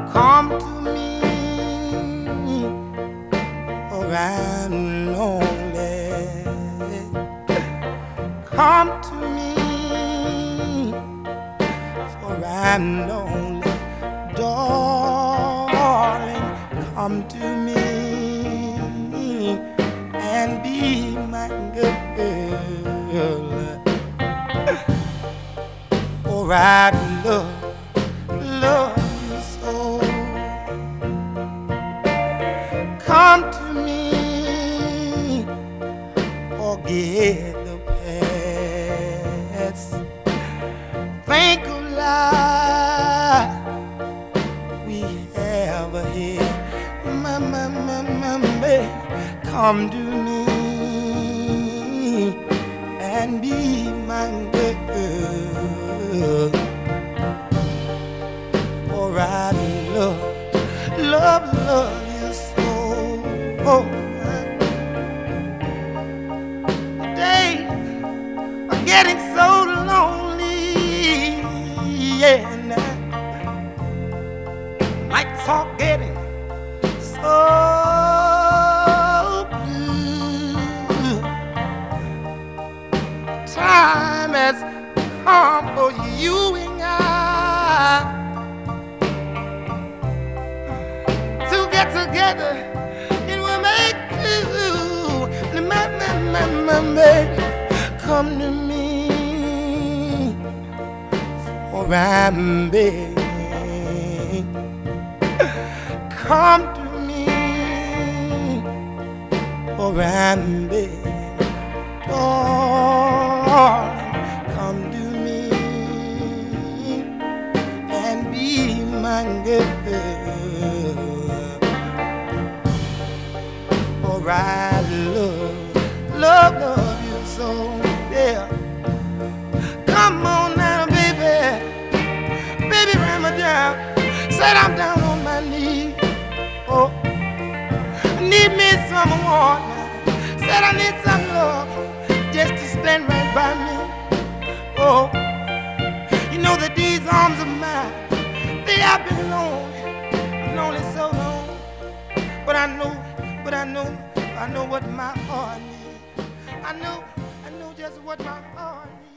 Come to me, for I'm lonely. Come to me, for I'm lonely. Darling, come to me and be my girl. For I love you so. Come to me, forget the past. Think of life we have ahead. Baby, come to me and be my girl. For I love you so. Oh, days are getting so lonely, yeah, now nights are getting so blue. Time has come for you and I to get together. It will make you come to me, for I'm begging. Come to me, for I'm begging. Darling, come to me and be my girl. For I love you so, yeah. Come on now, baby, baby, ram me down. Said I'm down on my knees. Oh, I need me some water. Said I need some love just to stand right by me. Oh, you know that these arms of mine, they have been lonely so long. But I know what my heart needs. I know just what my heart needs.